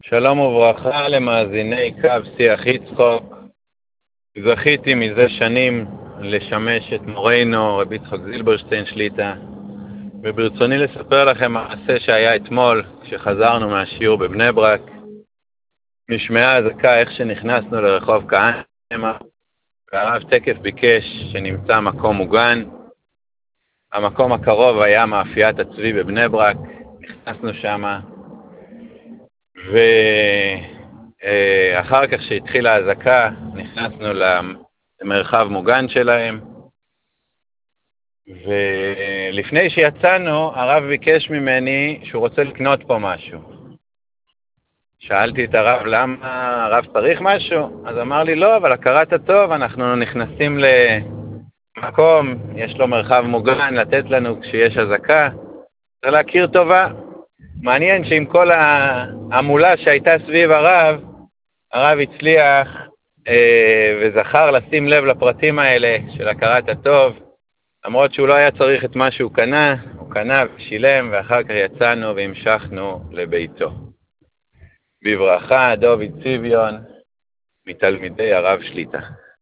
שלום וברכה למאזיני קו שיח יצחוק. זכיתי מזה שנים לשמש את מורנו רבי יצחק זילברשטיין שליטה, וברצוני לספר לכם מעשה שהיה אתמול כשחזרנו מהשיעור בבני ברק. נשמעה אזעקה איך שנכנסנו לרחוב כהנא, והרב תקף ביקש שנמצא מקום מוגן. המקום הקרוב היה מאפיית הצבי בבני ברק. נכנסנו שמה, ואחר כך שהתחילה האזעקה נכנסנו למרחב מוגן שלהם, ולפני שיצאנו הרב ביקש ממני שהוא רוצה לקנות פה משהו. שאלתי את הרב למה הרב צריך משהו, אז אמר לי לא, אבל הכרת הטוב, אנחנו נכנסים למקום, יש לו מרחב מוגן לתת לנו כשיש אזעקה, צריך להכיר טובה. מעניין שעם כל העמולה שהייתה סביב הרב הצליח וזכר לשים לב לפרטים האלה של הכרת הטוב, למרות שהוא לא היה צריך את מה שהוא קנה, הוא קנה ושילם, ואחר כך יצאנו והמשכנו לביתו. בברכה, דוד ציביון, מתלמידי הרב שליטה.